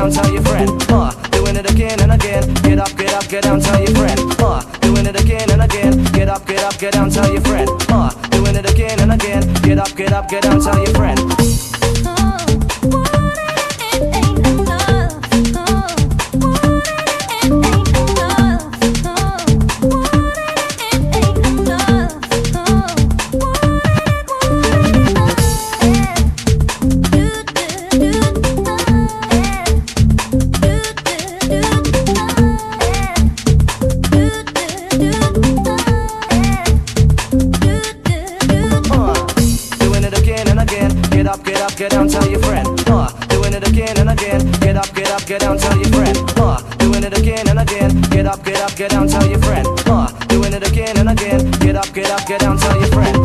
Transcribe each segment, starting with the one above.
down, tell your friend. Doing it again and again. Get up, get down, tell your friend. Doing it again and again. Get up, get down, tell your friend. Doing it again and again. Get up, get down, tell your friend. Get down, tell your friend. Doing it again and again. Get up, get down, tell your friend. Doing it again and again. Get up, get down, tell your friend. Doing it again and again. Get up, get down, tell your friend.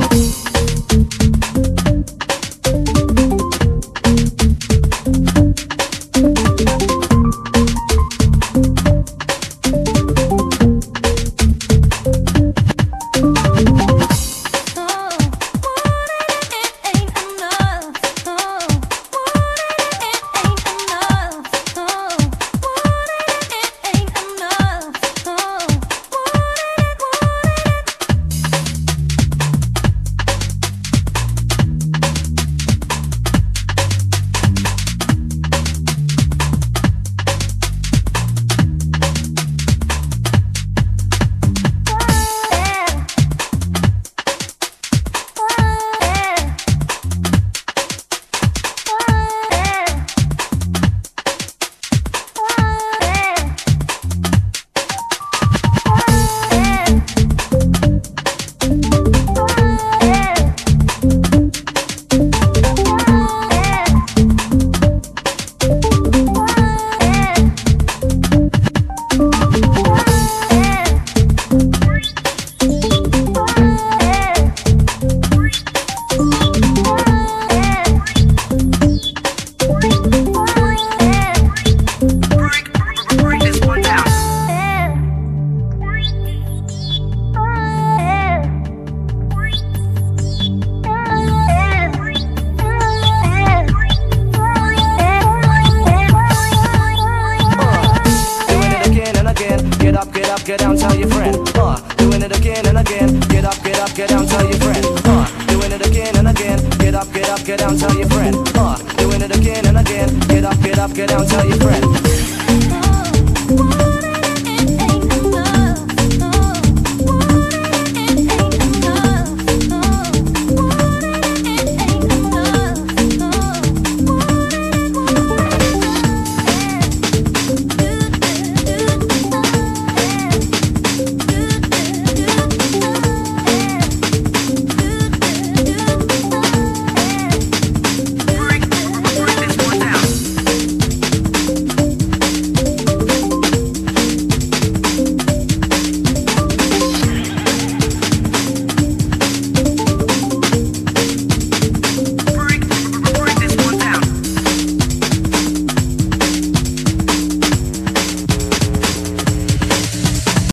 Get down, tell your friend. Doing it again and again. Get up, get down, tell your friend. Doing it again and again. Get up, get down, tell your friend. Doing it again and again. Get up, get down, tell your friend.